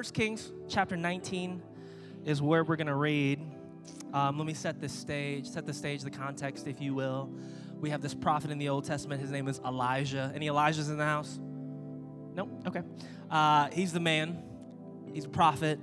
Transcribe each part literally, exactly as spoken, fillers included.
First Kings chapter nineteen is where we're going to read. Um, let me set this stage, set the stage, the context, if you will. We have this prophet in the Old Testament. His name is Elijah. Any Elijahs in the house? Nope. Okay. Uh, he's the man. He's a prophet.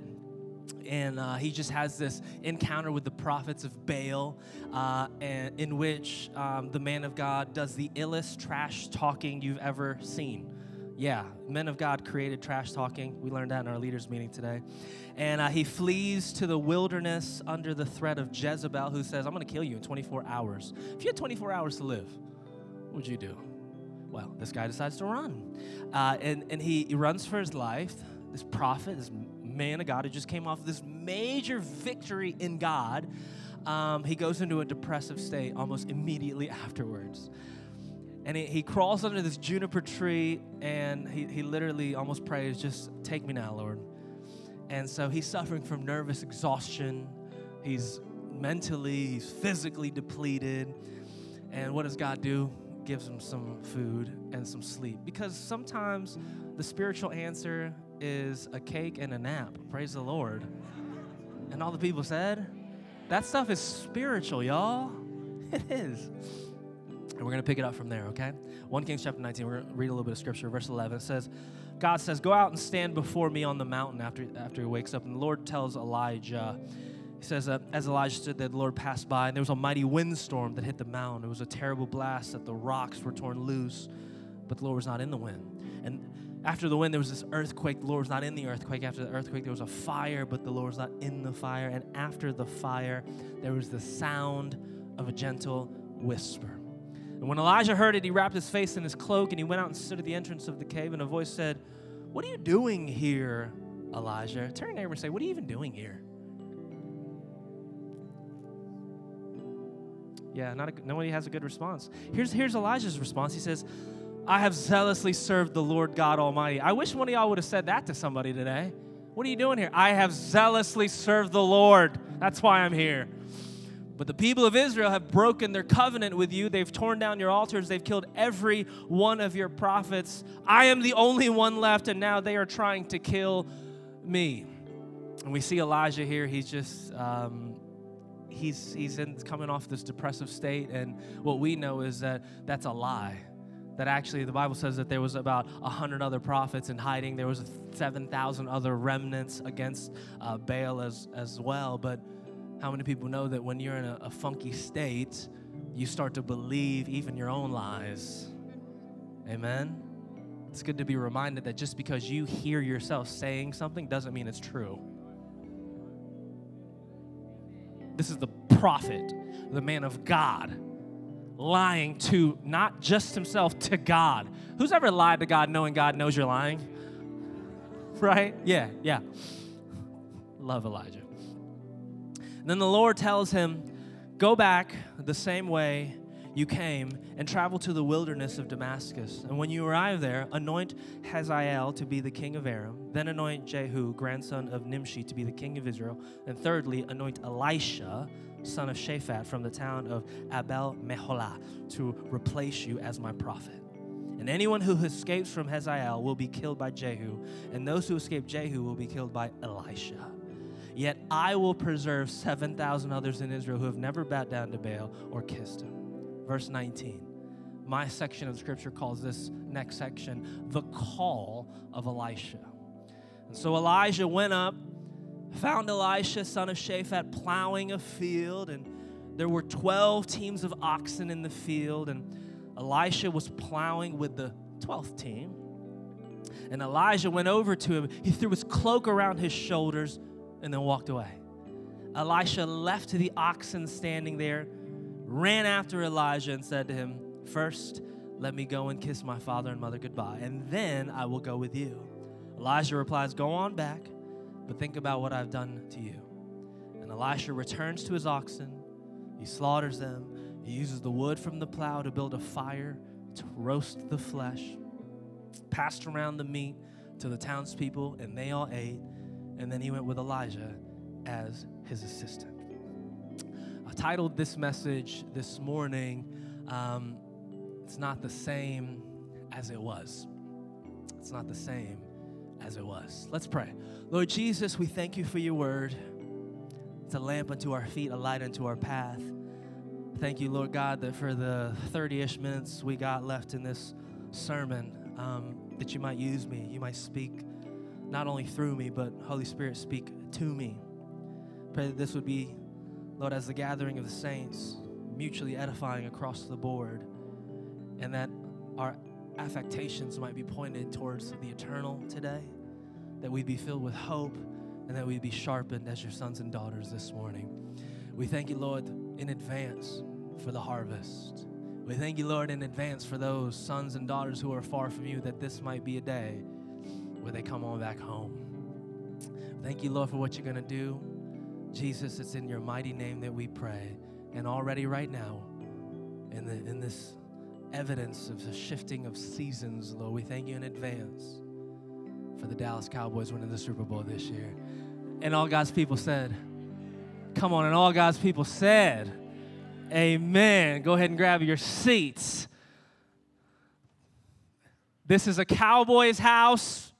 And uh, he just has this encounter with the prophets of Baal, uh, and in which um, the man of God does the illest trash talking you've ever seen. Yeah, men of God created trash talking. We learned that in our leaders meeting today. And uh, he flees to the wilderness under the threat of Jezebel, who says, I'm going to kill you in twenty-four hours. If you had twenty-four hours to live, what would you do? Well, this guy decides to run. Uh, and and he, he runs for his life. This prophet, this man of God who just came off this major victory in God, um, he goes into a depressive state almost immediately afterwards. And he, he crawls under this juniper tree, and he, he literally almost prays, just take me now, Lord. And so he's suffering from nervous exhaustion. He's mentally, he's physically depleted. And what does God do? Gives him some food and some sleep. Because sometimes the spiritual answer is a cake and a nap. Praise the Lord. And all the people said, that stuff is spiritual, y'all. It is. And we're going to pick it up from there, okay? First Kings chapter nineteen, we're going to read a little bit of scripture. Verse eleven, it says, God says, go out and stand before me on the mountain after, after he wakes up. And the Lord tells Elijah, he says, uh, as Elijah stood there, the Lord passed by, and there was a mighty windstorm that hit the mountain. It was a terrible blast that the rocks were torn loose, but the Lord was not in the wind. And after the wind, there was this earthquake. The Lord was not in the earthquake. After the earthquake, there was a fire, but the Lord was not in the fire. And after the fire, there was the sound of a gentle whisper. And when Elijah heard it, he wrapped his face in his cloak, and he went out and stood at the entrance of the cave, and a voice said, what are you doing here, Elijah? Turn to your neighbor and say, what are you even doing here? Yeah, not a, nobody has a good response. Here's, here's Elijah's response. He says, I have zealously served the Lord God Almighty. I wish one of y'all would have said that to somebody today. What are you doing here? I have zealously served the Lord. That's why I'm here. But the people of Israel have broken their covenant with you. They've torn down your altars. They've killed every one of your prophets. I am the only one left, and now they are trying to kill me. And we see Elijah here. He's just, um, he's he's in, coming off this depressive state, and what we know is that that's a lie. That actually the Bible says that there was about one hundred other prophets in hiding. There was seven thousand other remnants against uh, Baal as, as well, but how many people know that when you're in a, a funky state, you start to believe even your own lies? Amen? It's good to be reminded that just because you hear yourself saying something doesn't mean it's true. This is the prophet, the man of God, lying to not just himself, to God. Who's ever lied to God knowing God knows you're lying? Right? Yeah, yeah. Love Elijah. Then the Lord tells him, go back the same way you came and travel to the wilderness of Damascus. And when you arrive there, anoint Hazael to be the king of Aram. Then anoint Jehu, grandson of Nimshi, to be the king of Israel. And thirdly, anoint Elisha, son of Shaphat, from the town of Abel Meholah, to replace you as my prophet. And anyone who escapes from Hazael will be killed by Jehu, and those who escape Jehu will be killed by Elisha. Yet I will preserve seven thousand others in Israel who have never bowed down to Baal or kissed him. Verse nineteen. My section of Scripture calls this next section the call of Elisha. And so Elijah went up, found Elisha, son of Shaphat, plowing a field, and there were twelve teams of oxen in the field, and Elisha was plowing with the twelfth team. And Elijah went over to him. He threw his cloak around his shoulders and then walked away. Elisha left the oxen standing there, ran after Elijah and said to him, first, let me go and kiss my father and mother goodbye, and then I will go with you. Elijah replies, go on back, but think about what I've done to you. And Elisha returns to his oxen. He slaughters them. He uses the wood from the plow to build a fire to roast the flesh, passed around the meat to the townspeople, and they all ate. And then he went with Elijah as his assistant. I titled this message this morning, um, It's Not the Same as It Was. It's not the same as it was. Let's pray. Lord Jesus, we thank you for your word. It's a lamp unto our feet, a light unto our path. Thank you, Lord God, that for the thirty-ish minutes we got left in this sermon, um, that you might use me. You might speak not only through me, but Holy Spirit, speak to me. Pray that this would be, Lord, as the gathering of the saints, mutually edifying across the board, and that our affectations might be pointed towards the eternal today, that we'd be filled with hope, and that we'd be sharpened as your sons and daughters this morning. We thank you, Lord, in advance for the harvest. We thank you, Lord, in advance for those sons and daughters who are far from you, that this might be a day where they come on back home. Thank you, Lord, for what you're going to do. Jesus, it's in your mighty name that we pray. And already right now, in, the, in this evidence of the shifting of seasons, Lord, we thank you in advance for the Dallas Cowboys winning the Super Bowl this year. And all God's people said, come on, and all God's people said, amen. Go ahead and grab your seats. This is a Cowboys house.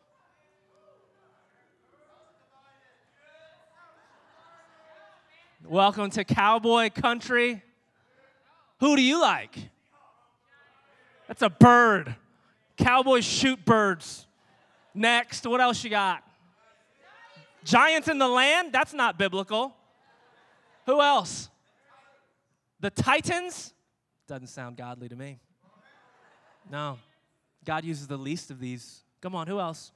Welcome to Cowboy Country. Who do you like? That's a bird. Cowboys shoot birds. Next, what else you got? Giants in the land? That's not biblical. Who else? The Titans? Doesn't sound godly to me. No. God uses the least of these. Come on, who else?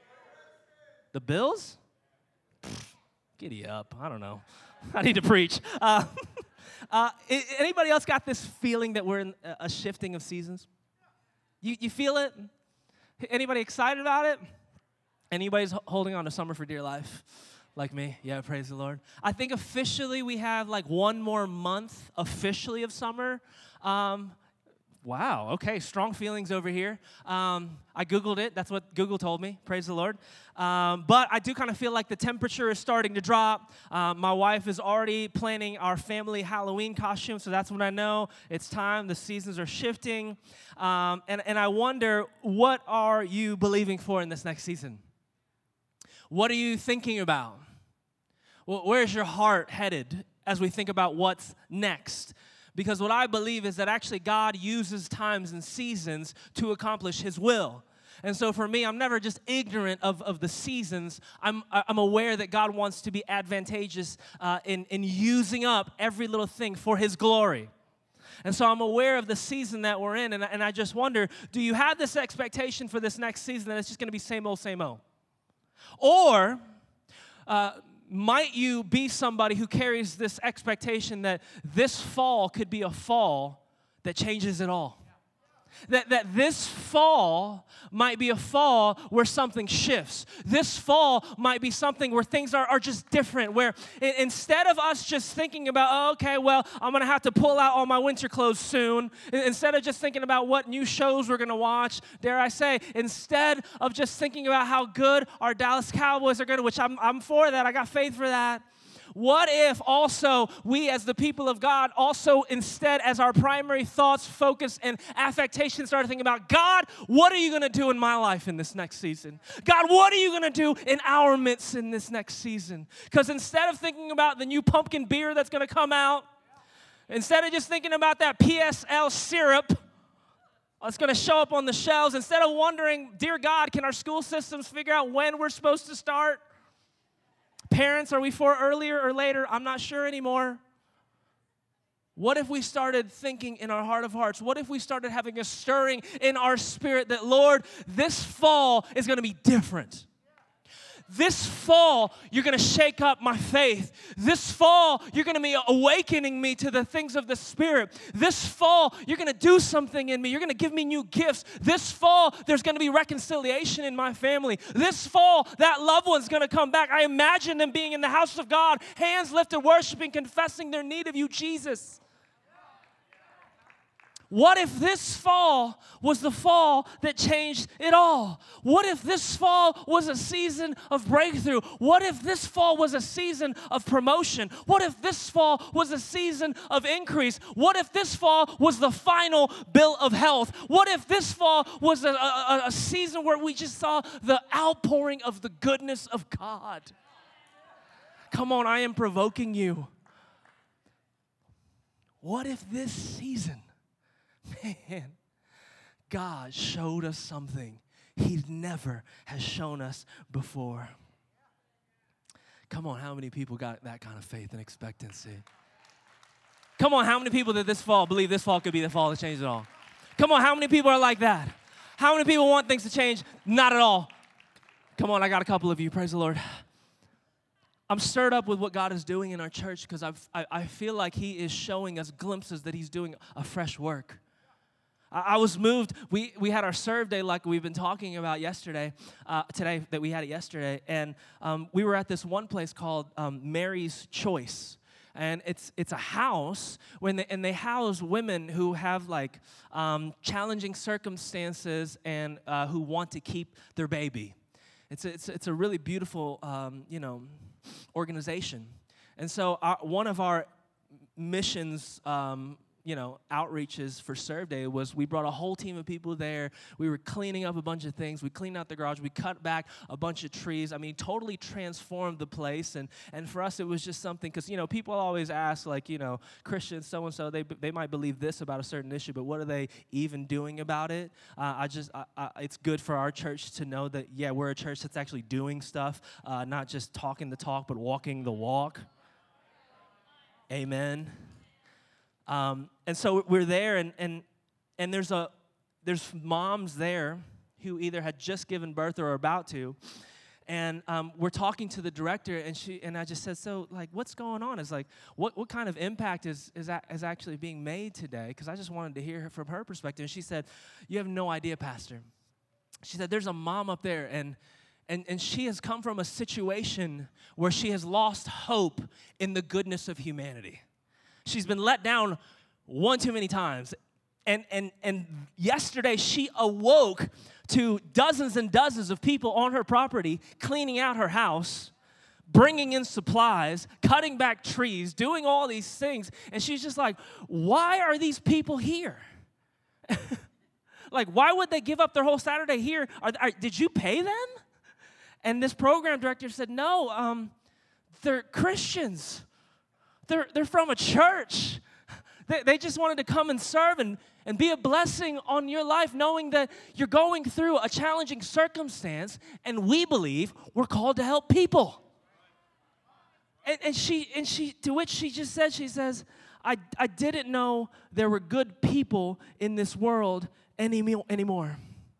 The Bills? Pfft, giddy up. I don't know. I need to preach. Uh, uh, anybody else got this feeling that we're in a shifting of seasons? You, you feel it? Anybody excited about it? Anybody's holding on to summer for dear life? Like me? Yeah, praise the Lord. I think officially we have like one more month officially of summer. Um, wow, okay, strong feelings over here. Um, I Googled it. That's what Google told me. Praise the Lord. Um, but I do kind of feel like the temperature is starting to drop. Um, my wife is already planning our family Halloween costume, so that's when I know it's time. The seasons are shifting. Um, and, and I wonder, what are you believing for in this next season? What are you thinking about? Well, where's your heart headed as we think about what's next? Because what I believe is that actually God uses times and seasons to accomplish his will. And so for me, I'm never just ignorant of, of the seasons. I'm, I'm aware that God wants to be advantageous uh, in, in using up every little thing for his glory. And so I'm aware of the season that we're in, and, and I just wonder, do you have this expectation for this next season that it's just going to be same old, same old? Or uh, might you be somebody who carries this expectation that this fall could be a fall that changes it all? That, that this fall might be a fall where something shifts. This fall might be something where things are, are just different, where I- instead of us just thinking about, oh, okay, well, I'm going to have to pull out all my winter clothes soon, I- instead of just thinking about what new shows we're going to watch, dare I say, instead of just thinking about how good our Dallas Cowboys are going to, which I'm, I'm for that, I got faith for that. What if also we as the people of God also instead as our primary thoughts, focus, and affectation start thinking about, God, what are you going to do in my life in this next season? God, what are you going to do in our midst in this next season? Because instead of thinking about the new pumpkin beer that's going to come out, instead of just thinking about that P S L syrup that's going to show up on the shelves, instead of wondering, dear God, can our school systems figure out when we're supposed to start? Parents, are we for earlier or later? I'm not sure anymore. What if we started thinking in our heart of hearts? What if we started having a stirring in our spirit that, Lord, this fall is going to be different. This fall, you're going to shake up my faith. This fall, you're going to be awakening me to the things of the Spirit. This fall, you're going to do something in me. You're going to give me new gifts. This fall, there's going to be reconciliation in my family. This fall, that loved one's going to come back. I imagine them being in the house of God, hands lifted, worshiping, confessing their need of you, Jesus. What if this fall was the fall that changed it all? What if this fall was a season of breakthrough? What if this fall was a season of promotion? What if this fall was a season of increase? What if this fall was the final bill of health? What if this fall was a, a, a season where we just saw the outpouring of the goodness of God? Come on, I am provoking you. What if this season, man, God showed us something He never has shown us before? Come on, how many people got that kind of faith and expectancy? Come on, how many people that this fall believe this fall could be the fall that changed it all? Come on, how many people are like that? How many people want things to change? Not at all. Come on, I got a couple of you. Praise the Lord. I'm stirred up with what God is doing in our church because I, I feel like He is showing us glimpses that He's doing a fresh work. I, I was moved. We, we had our serve day like we've been talking about yesterday, uh, today, that we had it yesterday. And um, we were at this one place called um, Mary's Choice. And it's it's a house, when they, and they house women who have like um, challenging circumstances and uh, who want to keep their baby. It's a, it's, it's a really beautiful, um, you know, organization. And so our, one of our missions, um, you know, outreaches for Serve Day was we brought a whole team of people there. We were cleaning up a bunch of things. We cleaned out the garage. We cut back a bunch of trees. I mean, totally transformed the place. And and for us, it was just something, because, you know, people always ask, like, you know, Christians, so-and-so, they they might believe this about a certain issue, but what are they even doing about it? Uh, I just, I, I, it's good for our church to know that, yeah, we're a church that's actually doing stuff, uh, not just talking the talk, but walking the walk. Amen. Um, and so we're there, and and and there's a there's moms there who either had just given birth or are about to, and um, we're talking to the director, and she and I just said, so like, what's going on? It's like, what what kind of impact is is that, is actually being made today? Because I just wanted to hear from her perspective. And she said, you have no idea, Pastor. She said, there's a mom up there, and. And, and she has come from a situation where she has lost hope in the goodness of humanity. She's been let down one too many times. And, and, and yesterday, she awoke to dozens and dozens of people on her property cleaning out her house, bringing in supplies, cutting back trees, doing all these things. And she's just like, why are these people here? Like, why would they give up their whole Saturday here? Are, are, did you pay them? And this program director said, no, um, they're Christians. They're, they're from a church. They, they just wanted to come and serve and, and be a blessing on your life, knowing that you're going through a challenging circumstance, and we believe we're called to help people. And, and she, and she, to which she just said, she says, I, I didn't know there were good people in this world any, anymore.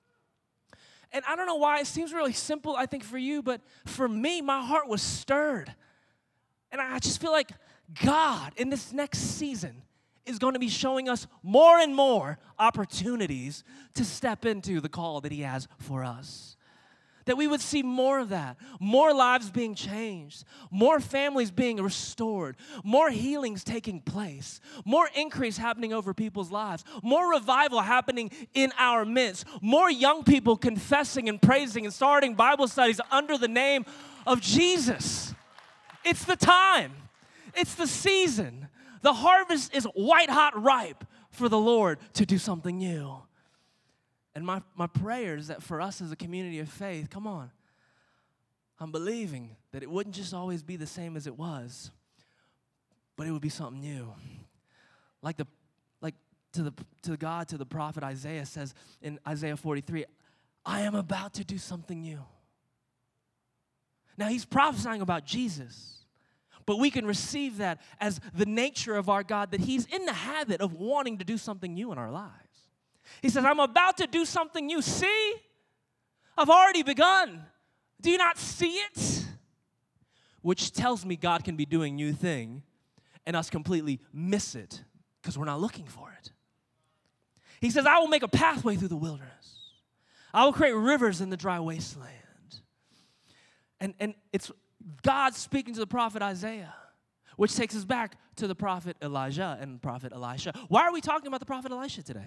And I don't know why, it seems really simple, I think, for you, but for me, my heart was stirred. And I just feel like God, in this next season, is going to be showing us more and more opportunities to step into the call that He has for us. That we would see more of that, more lives being changed, more families being restored, more healings taking place, more increase happening over people's lives, more revival happening in our midst, more young people confessing and praising and starting Bible studies under the name of Jesus. It's the time. It's the season. The harvest is white hot ripe for the Lord to do something new. And my, my prayer is that for us as a community of faith, come on, I'm believing that it wouldn't just always be the same as it was, but it would be something new. Like the like to the to God, to the prophet Isaiah says in Isaiah forty-three, I am about to do something new. Now he's prophesying about Jesus, but we can receive that as the nature of our God, that He's in the habit of wanting to do something new in our lives. He says, I'm about to do something new. See? I've already begun. Do you not see it? Which tells me God can be doing new thing and us completely miss it because we're not looking for it. He says, I will make a pathway through the wilderness. I will create rivers in the dry wasteland. And, and it's God speaking to the prophet Isaiah. which takes us back to the prophet Elijah and prophet Elisha. Why are we talking about the prophet Elisha today?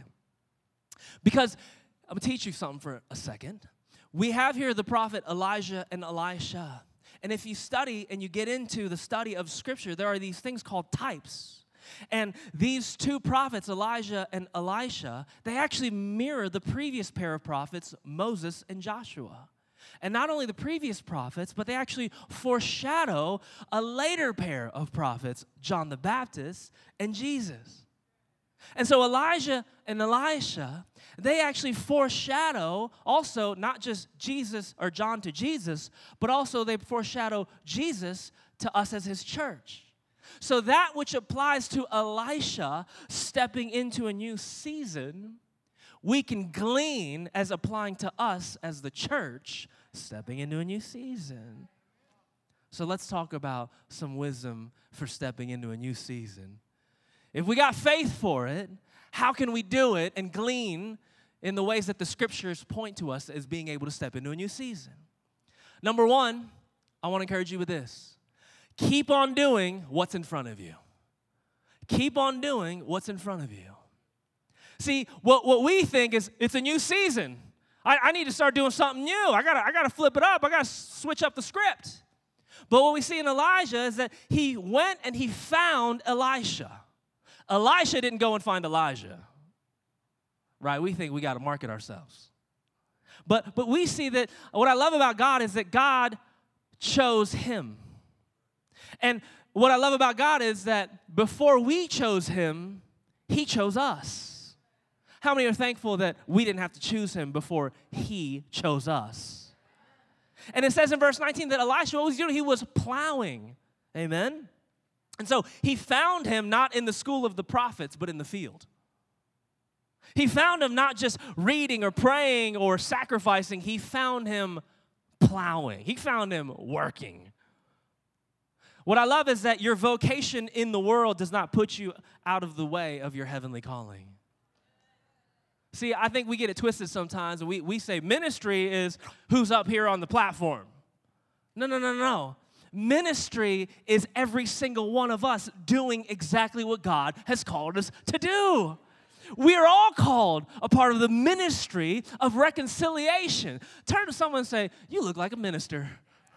Because I'm going to teach you something for a second. We have here the prophet Elijah and Elisha. And if you study and you get into the study of Scripture, there are these things called types. And these two prophets, Elijah and Elisha, they actually mirror the previous pair of prophets, Moses and Joshua. And not only the previous prophets, but they actually foreshadow a later pair of prophets, John the Baptist and Jesus. And so Elijah and Elisha, they actually foreshadow also not just Jesus or John to Jesus, but also they foreshadow Jesus to us as his church. So that which applies to Elisha stepping into a new season, we can glean as applying to us as the church stepping into a new season. So let's talk about some wisdom for stepping into a new season. If we got faith for it, how can we do it and glean in the ways that the Scriptures point to us as being able to step into a new season? Number one, I want to encourage you with this. Keep on doing what's in front of you. Keep on doing what's in front of you. See, what, what we think is it's a new season. I, I need to start doing something new. I gotta, I gotta flip it up. I gotta switch up the script. But what we see in Elijah is that he went and he found Elisha. Elisha didn't go and find Elijah. Right? We think we got to market ourselves. But, but we see that what I love about God is that God chose him. And what I love about God is that before we chose him, he chose us. How many are thankful that we didn't have to choose him before he chose us? And it says in verse nineteen that Elisha, what was he doing? He was plowing. Amen? And so he found him not in the school of the prophets, but in the field. He found him not just reading or praying or sacrificing. He found him plowing. He found him working. What I love is that your vocation in the world does not put you out of the way of your heavenly calling. See, I think we get it twisted sometimes. We, we say ministry is who's up here on the platform. No, no, no, no. Ministry is every single one of us doing exactly what God has called us to do. We are all called a part of the ministry of reconciliation. Turn to someone and say, you look like a minister.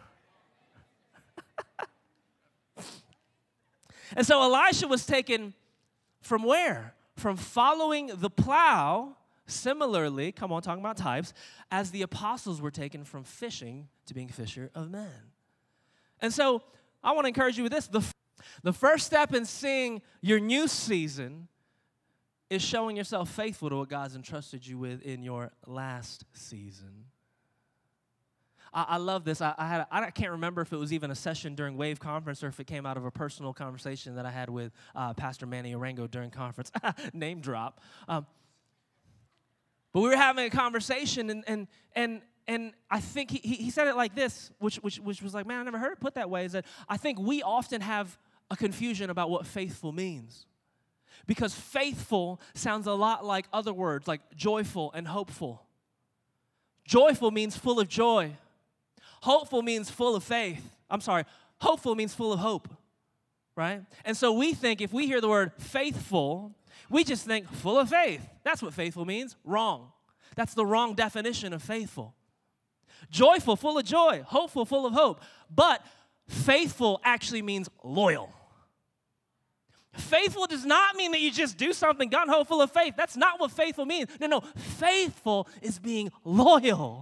And so Elisha was taken from where? From following the plow, similarly, come on, talking about types, as the apostles were taken from fishing to being fisher of men. And so I want to encourage you with this. The, the first step in seeing your new season is showing yourself faithful to what God's entrusted you with in your last season. I, I love this. I, I, had a, I can't remember if it was even a session during Wave Conference or if it came out of a personal conversation that I had with uh, Pastor Manny Arango during conference. Name drop. Um, but we were having a conversation, and and and and I think he he said it like this, which which which was like, man, I never heard it put that way. Is that I think we often have a confusion about what faithful means. Because faithful sounds a lot like other words, like joyful and hopeful. Joyful means full of joy. Hopeful means full of faith. I'm sorry, hopeful means full of hope, right? And so we think if we hear the word faithful, we just think full of faith. That's what faithful means. Wrong. That's the wrong definition of faithful. Joyful, full of joy. Hopeful, full of hope. But faithful actually means loyal. Faithful does not mean that you just do something gung-ho full of faith. That's not what faithful means. No, no. Faithful is being loyal.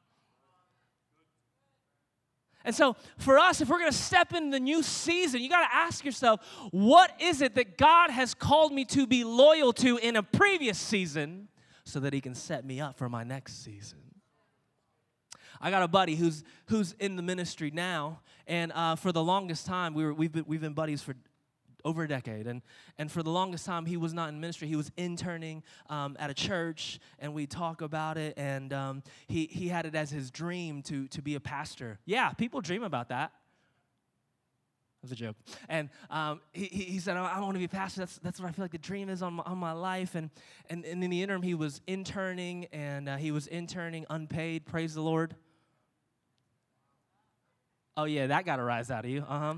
And so for us, if we're going to step into the new season, you got to ask yourself, what is it that God has called me to be loyal to in a previous season so that he can set me up for my next season? I got a buddy who's who's in the ministry now, and uh, for the longest time, we were, we've been, we've been buddies for over a decade, and and for the longest time, he was not in ministry. He was interning um, at a church, and we talk about it, and um, he he had it as his dream to to be a pastor. Yeah, people dream about that. That was a joke. And um, he he said, I want to be a pastor. That's that's what I feel like the dream is on my, on my life. And and, and in the interim, he was interning, and uh, he was interning unpaid. Praise the Lord. Oh yeah, that got a rise out of you. Uh huh.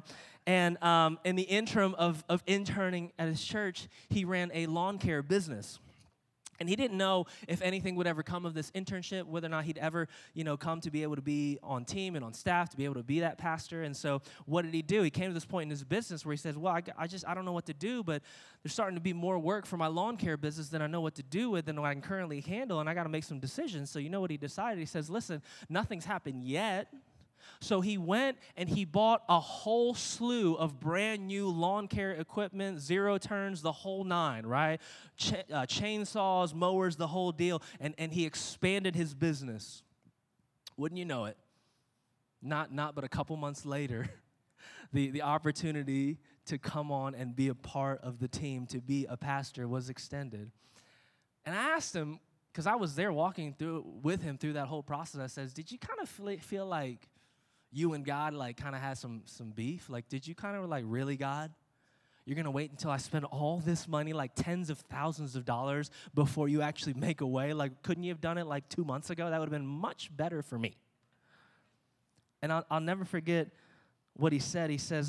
And um, in the interim of, of interning at his church, he ran a lawn care business. And he didn't know if anything would ever come of this internship, whether or not he'd ever, you know, come to be able to be on team and on staff, to be able to be that pastor. And so what did he do? He came to this point in his business where he says, well, I, I just, I don't know what to do, but there's starting to be more work for my lawn care business than I know what to do with than what I can currently handle, and I got to make some decisions. So you know what he decided? He says, listen, nothing's happened yet. So he went and he bought a whole slew of brand new lawn care equipment, zero turns, the whole nine, right? Ch- uh, chainsaws, mowers, the whole deal. And, and he expanded his business. Wouldn't you know it? Not, not but a couple months later, the, the opportunity to come on and be a part of the team, to be a pastor, was extended. And I asked him, because I was there walking through with him through that whole process, I says, did you kind of feel, feel like you and God, like, kind of had some some beef? Like, did you kind of, like, really, God? You're going to wait until I spend all this money, like tens of thousands of dollars, before you actually make a way? Like, couldn't you have done it, like, two months ago? That would have been much better for me. And I'll, I'll never forget what he said. He says,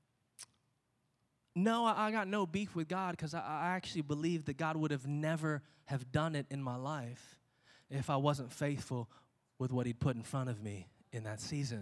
no, I, I got no beef with God, because I, I actually believe that God would have never have done it in my life if I wasn't faithful with what he'd put in front of me in that season.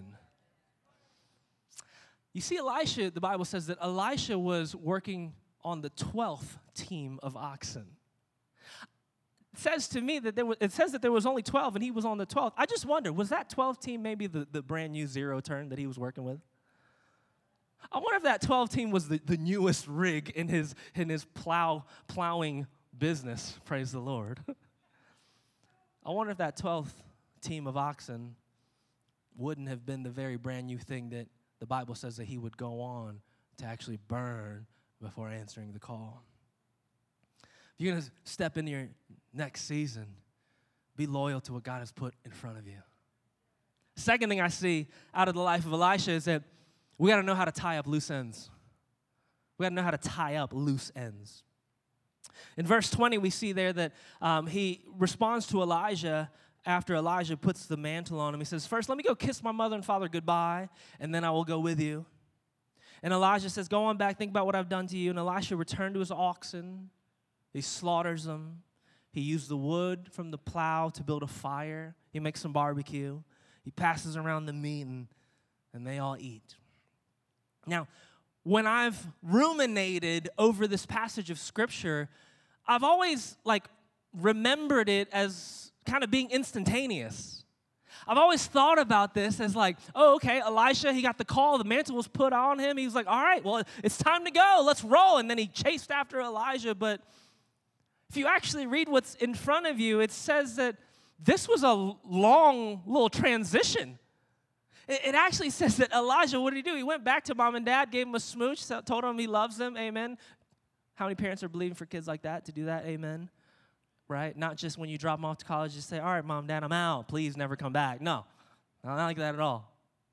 You see, Elisha, the Bible says that Elisha was working on the twelfth team of oxen. It says to me that there was, it says that there was only twelve and he was on the twelfth. I just wonder, was that twelfth team maybe the, the brand new zero turn that he was working with? I wonder if that twelfth team was the, the newest rig in his in his plow plowing business. Praise the Lord. I wonder if that twelfth team of oxen wouldn't have been the very brand new thing that the Bible says that he would go on to actually burn before answering the call. If you're going to step into your next season, be loyal to what God has put in front of you. Second thing I see out of the life of Elisha is that we got to know how to tie up loose ends. We got to know how to tie up loose ends. In verse twenty, we see there that um, he responds to Elijah after Elijah puts the mantle on him. He says, first, let me go kiss my mother and father goodbye, and then I will go with you. And Elijah says, go on back, think about what I've done to you. And Elisha returned to his oxen. He slaughters them. He used the wood from the plow to build a fire. He makes some barbecue. He passes around the meat, and, and they all eat. Now, when I've ruminated over this passage of Scripture, I've always, like, remembered it as kind of being instantaneous. I've always thought about this as like, oh, okay, Elisha, he got the call, the mantle was put on him. He was like, all right, well, it's time to go, let's roll. And then he chased after Elijah. But if you actually read what's in front of you, it says that this was a long little transition. It, it actually says that Elijah, what did he do? He went back to mom and dad, gave him a smooch, told him he loves them, amen. How many parents are believing for kids like that to do that, amen? Right? Not just when you drop them off to college, just say, all right, mom, dad, I'm out. Please never come back. No, not like that at all.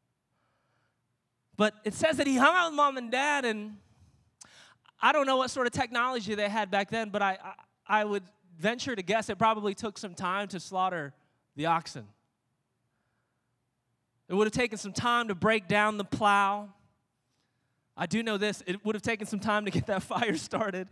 But it says that he hung out with mom and dad, and I don't know what sort of technology they had back then, but I, I, I would venture to guess it probably took some time to slaughter the oxen. It would have taken some time to break down the plow. I do know this. It would have taken some time to get that fire started.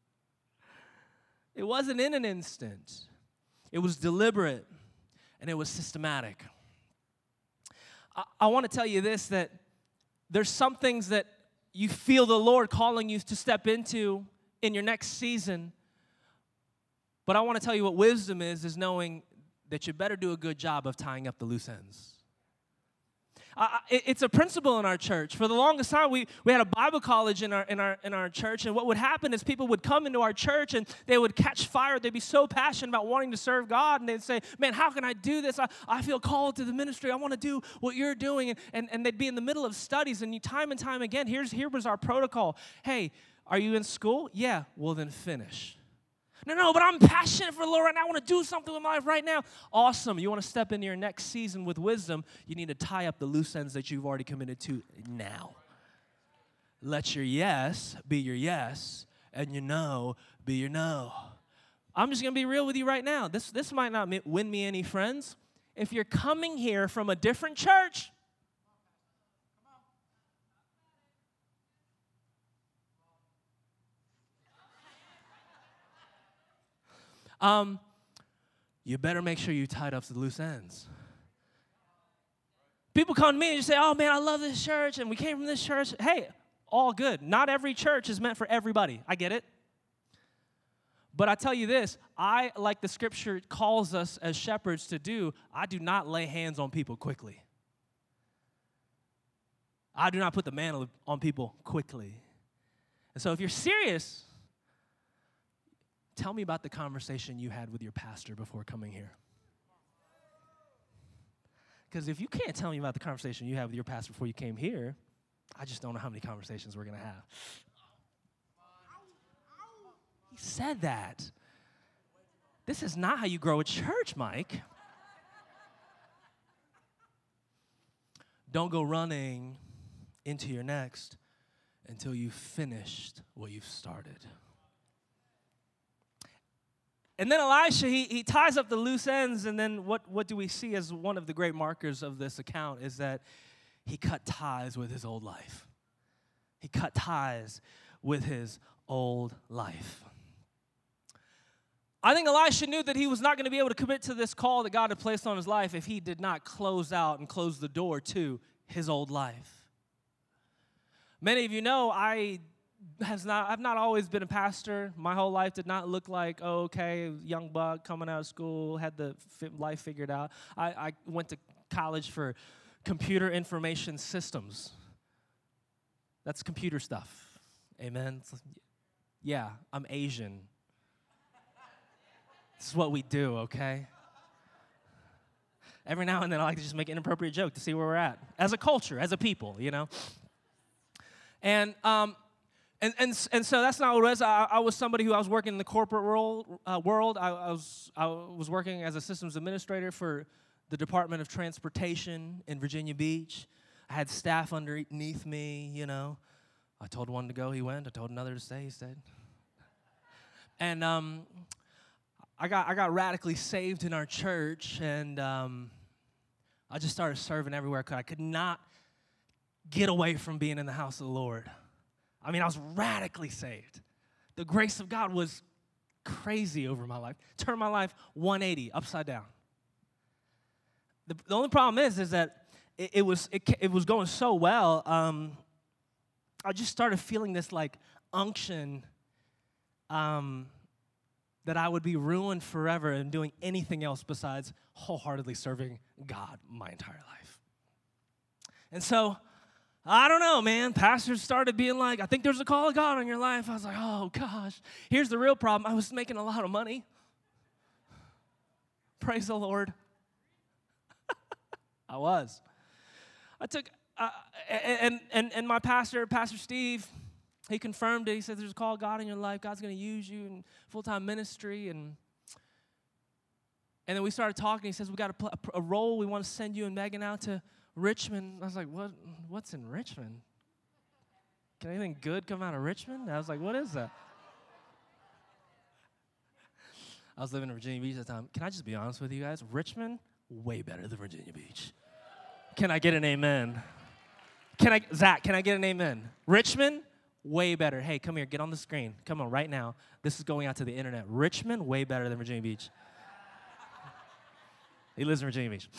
It wasn't in an instant. It was deliberate, and it was systematic. I, I want to tell you this, that there's some things that you feel the Lord calling you to step into in your next season. But I want to tell you what wisdom is, is knowing that you better do a good job of tying up the loose ends. Uh, it's a principle in our church. For the longest time, we, we had a Bible college in our, in, our, in our church, and what would happen is people would come into our church, and they would catch fire. They'd be so passionate about wanting to serve God, and they'd say, man, how can I do this? I, I feel called to the ministry. I want to do what you're doing, and, and, and they'd be in the middle of studies, and you, time and time again, here's, here was our protocol. Hey, are you in school? Yeah, well, then finish. No, no, but I'm passionate for the Lord right now. I want to do something with my life right now. Awesome. You want to step into your next season with wisdom, you need to tie up the loose ends that you've already committed to now. Let your yes be your yes, and your no be your no. I'm just going to be real with you right now. This, this might not win me any friends. If you're coming here from a different church, Um, you better make sure you tied up the loose ends. People come to me and just say, oh, man, I love this church, and we came from this church. Hey, all good. Not every church is meant for everybody. I get it. But I tell you this, I, like the scripture calls us as shepherds to do, I do not lay hands on people quickly. I do not put the mantle on people quickly. And so if you're serious, tell me about the conversation you had with your pastor before coming here. Because if you can't tell me about the conversation you had with your pastor before you came here, I just don't know how many conversations we're going to have. He said that. This is not how you grow a church, Mike. Don't go running into your next until you've finished what you've started. And then Elisha, he, he ties up the loose ends, and then what, what do we see as one of the great markers of this account is that he cut ties with his old life. He cut ties with his old life. I think Elisha knew that he was not going to be able to commit to this call that God had placed on his life if he did not close out and close the door to his old life. Many of you know I has not I've not always been a pastor. My whole life did not look like, oh, okay, young buck coming out of school, had the life figured out. I, I went to college for computer information systems. That's computer stuff. Amen. Like, yeah, I'm Asian. This is what we do, okay? Every now and then I like to just make an inappropriate joke to see where we're at as a culture, as a people, you know? And um, and and and so that's not what it was. I, I was somebody who I was working in the corporate world. Uh, world. I, I was I was working as a systems administrator for the Department of Transportation in Virginia Beach. I had staff underneath me, you know. I told one to go, he went. I told another to stay, he stayed. And um, I got I got radically saved in our church, and um, I just started serving everywhere I could. I could not get away from being in the house of the Lord. I mean, I was radically saved. The grace of God was crazy over my life. Turned my life one eighty, upside down. The, the only problem is, is that it, it was it, it was going so well. Um, I just started feeling this like unction um, that I would be ruined forever and doing anything else besides wholeheartedly serving God my entire life. And so, I don't know, man. Pastors started being like, I think there's a call of God on your life. I was like, oh, gosh. Here's the real problem. I was making a lot of money. Praise the Lord. I was. I took, uh, and, and, and my pastor, Pastor Steve, he confirmed it. He said, there's a call of God in your life. God's going to use you in full-time ministry. And and then we started talking. He says, we got a, a role. We want to send you and Megan out to Richmond. I was like, what? What's in Richmond? Can anything good come out of Richmond? I was like, what is that? I was living in Virginia Beach at the time. Can I just be honest with you guys? Richmond, way better than Virginia Beach. Can I get an amen? Can I, Zach, can I get an amen? Richmond, way better. Hey, come here, get on the screen. Come on, right now. This is going out to the internet. Richmond, way better than Virginia Beach. He lives in Virginia Beach.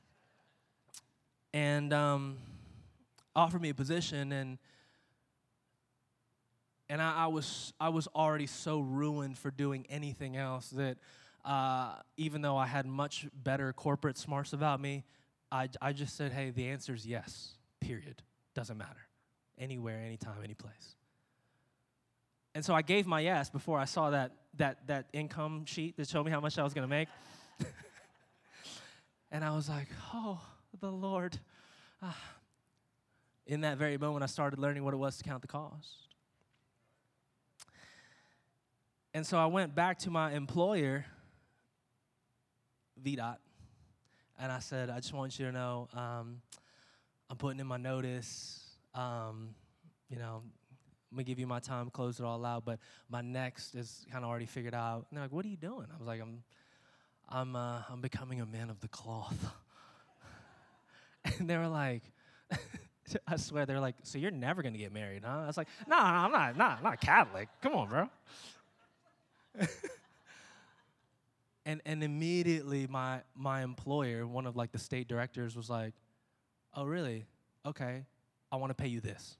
And um, offered me a position, and and I, I was I was already so ruined for doing anything else that uh, even though I had much better corporate smarts about me, I, I just said, hey, the answer is yes, period. Doesn't matter. Anywhere, anytime, any place. And so I gave my yes before I saw that that that income sheet that showed me how much I was going to make. And I was like, oh, the Lord. Ah. In that very moment, I started learning what it was to count the cost. And so I went back to my employer, V DOT, and I said, I just want you to know um, I'm putting in my notice. Um, you know, I'm going to give you my time, close it all out, but my next is kind of already figured out. And they're like, what are you doing? I was like, I'm I'm uh, I'm becoming a man of the cloth. And they were like, I swear, they're like, so you're never going to get married, huh? I was like, no, no, I'm not, not, not Catholic. Come on, bro. And and immediately my my employer, one of like the state directors, was like, "Oh, really? Okay, I want to pay you this."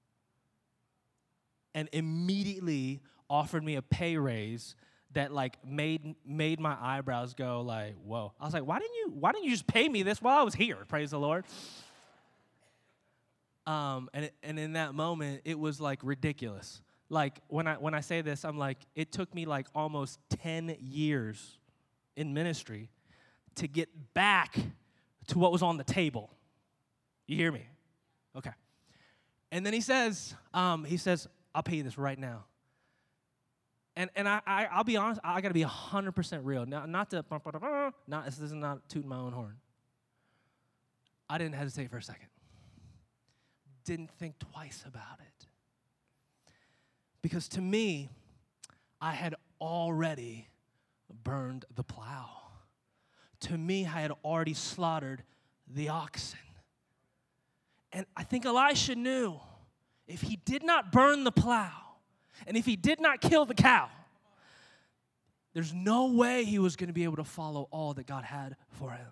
And immediately offered me a pay raise that like made made my eyebrows go like, "Whoa!" I was like, "Why didn't you? Why didn't you just pay me this while I was here?" Praise the Lord. Um, and it, and in that moment, it was like ridiculous. Like when I when I say this, I'm like, it took me like almost ten years in ministry to get back to what was on the table. You hear me? Okay. And then he says, um, he says, "I'll pay you this right now." And and I, I I'll be honest, I got to be one hundred percent real. Now, not to, not this is not tooting my own horn. I didn't hesitate for a second. Didn't think twice about it. Because to me, I had already burned the plow. To me, I had already slaughtered the oxen. And I think Elisha knew if he did not burn the plow, and if he did not kill the cow, there's no way he was going to be able to follow all that God had for him.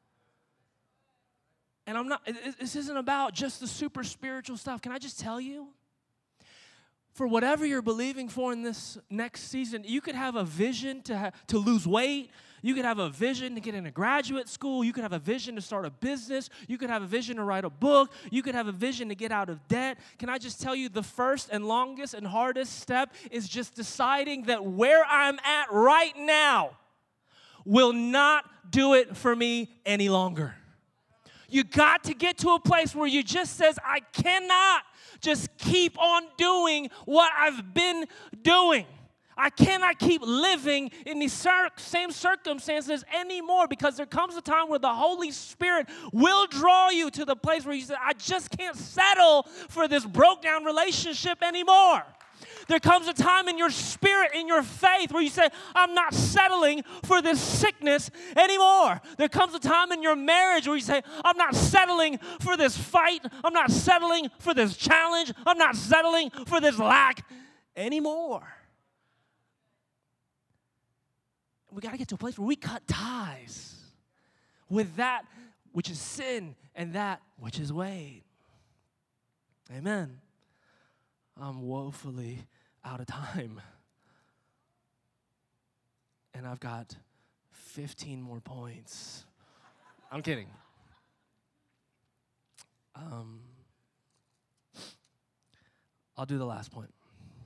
And I'm not, this isn't about just the super spiritual stuff. Can I just tell you? For whatever you're believing for in this next season, you could have a vision to, ha- to lose weight. You could have a vision to get into graduate school. You could have a vision to start a business. You could have a vision to write a book. You could have a vision to get out of debt. Can I just tell you, the first and longest and hardest step is just deciding that where I'm at right now will not do it for me any longer. You got to get to a place where you just says, I cannot just keep on doing what I've been doing. I cannot keep living in these cir- same circumstances anymore, because there comes a time where the Holy Spirit will draw you to the place where you say, I just can't settle for this broke down relationship anymore. There comes a time in your spirit, in your faith, where you say, I'm not settling for this sickness anymore. There comes a time in your marriage where you say, I'm not settling for this fight. I'm not settling for this challenge. I'm not settling for this lack anymore. We got to get to a place where we cut ties with that which is sin and that which is weight. Amen. I'm woefully out of time. And I've got fifteen more points. I'm kidding. Um, I'll do the last point.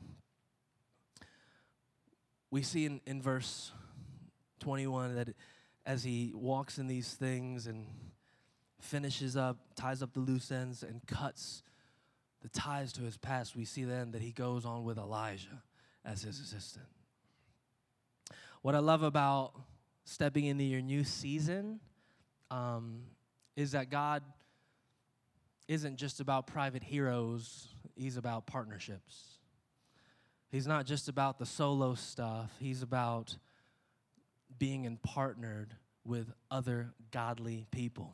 We see in, in verse twenty-one that as he walks in these things and finishes up, ties up the loose ends, and cuts the ties to his past, we see then that he goes on with Elijah as his assistant. What I love about stepping into your new season um, is that God isn't just about private heroes, he's about partnerships. He's not just about the solo stuff, he's about being in partnered with other godly people.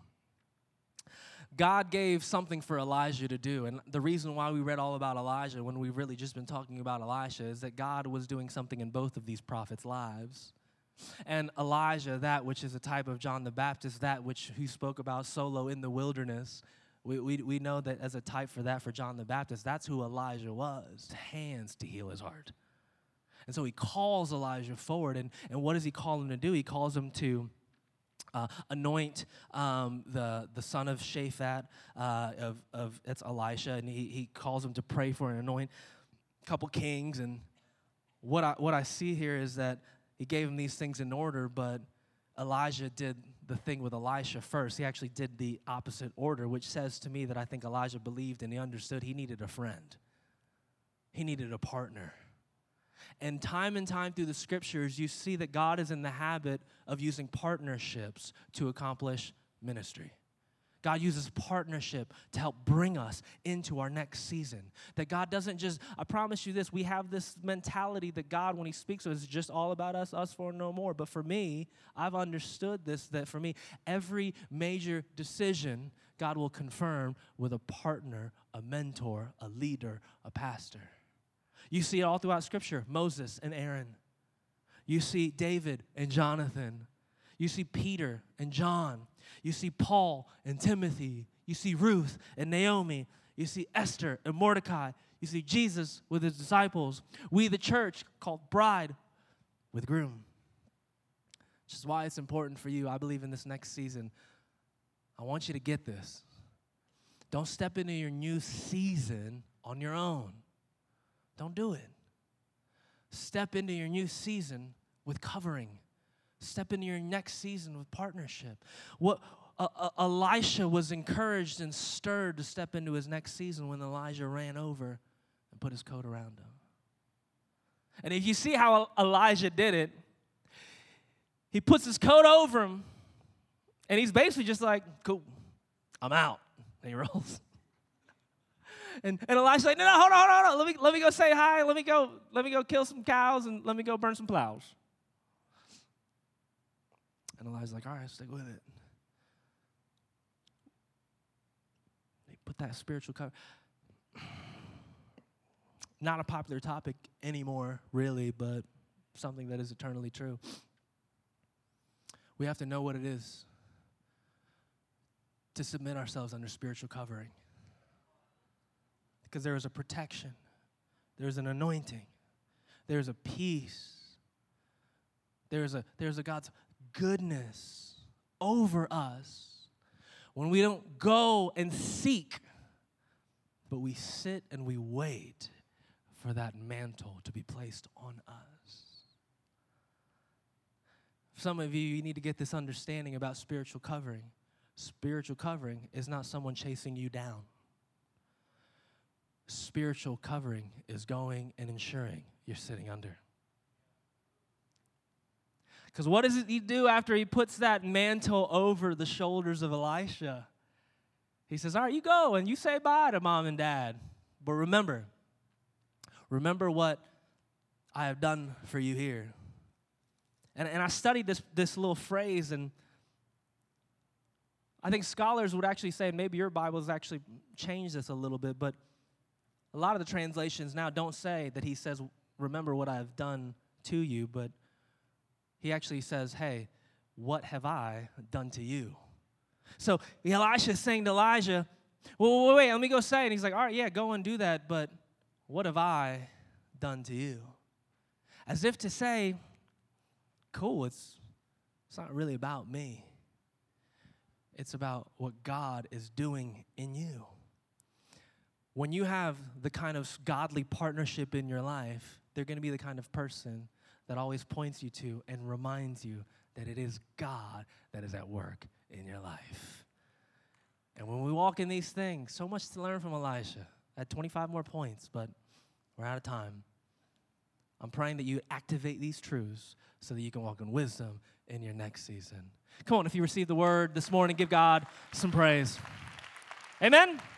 God gave something for Elijah to do, and the reason why we read all about Elijah when we've really just been talking about Elisha is that God was doing something in both of these prophets' lives. And Elijah, that which is a type of John the Baptist, that which he spoke about solo in the wilderness, we, we, we know that as a type for that for John the Baptist, that's who Elijah was, hands to heal his heart. And so he calls Elijah forward, and, and what does he call him to do? He calls him to Uh, anoint um, the the son of Shaphat, uh, of of it's Elisha, and he he calls him to pray for and anoint a couple kings. And what I what I see here is that he gave him these things in order, but Elijah did the thing with Elisha first. He actually did the opposite order, which says to me that I think Elijah believed and he understood he needed a friend. He needed a partner. And time and time through the scriptures, you see that God is in the habit of using partnerships to accomplish ministry. God uses partnership to help bring us into our next season. That God doesn't just, I promise you this, we have this mentality that God, when he speaks to us, is just all about us, us for no more. But for me, I've understood this, that for me, every major decision, God will confirm with a partner, a mentor, a leader, a pastor. You see it all throughout Scripture, Moses and Aaron. You see David and Jonathan. You see Peter and John. You see Paul and Timothy. You see Ruth and Naomi. You see Esther and Mordecai. You see Jesus with his disciples. We, the church, called bride with groom. Which is why it's important for you, I believe, in this next season. I want you to get this. Don't step into your new season on your own. Don't do it. Step into your new season with covering. Step into your next season with partnership. What uh, uh, Elisha was encouraged and stirred to step into his next season when Elijah ran over and put his coat around him. And if you see how Elijah did it, he puts his coat over him, and he's basically just like, cool, I'm out. And he rolls. And, and Elisha's like, no, no, hold on, hold on, hold on. Let me, let me go say hi. Let me go, let me go kill some cows, and let me go burn some plows. And Elijah's like, all right, stick with it. They put that spiritual cover. Not a popular topic anymore, really, but something that is eternally true. We have to know what it is to submit ourselves under spiritual covering. Because there is a protection. There's an anointing. There's a peace. There's a, there's a God's goodness over us when we don't go and seek, but we sit and we wait for that mantle to be placed on us. Some of you, you need to get this understanding about spiritual covering. Spiritual covering is not someone chasing you down. Spiritual covering is going and ensuring you're sitting under. Because what does he do after he puts that mantle over the shoulders of Elisha? He says, all right, you go and you say bye to mom and dad. But remember, remember what I have done for you here. And, and I studied this, this little phrase, and I think scholars would actually say, and maybe your Bibles actually changed this a little bit, but a lot of the translations now don't say that he says, remember what I have done to you, but he actually says, hey, what have I done to you? So Elisha is saying to Elijah, well, wait, wait, let me go say it. And he's like, all right, yeah, go and do that, but what have I done to you? As if to say, cool, it's, it's not really about me. It's about what God is doing in you. When you have the kind of godly partnership in your life, they're going to be the kind of person that always points you to and reminds you that it is God that is at work in your life. And when we walk in these things, so much to learn from Elisha. I had twenty-five more points, but we're out of time. I'm praying that you activate these truths so that you can walk in wisdom in your next season. Come on, if you received the word this morning, give God some praise. Amen.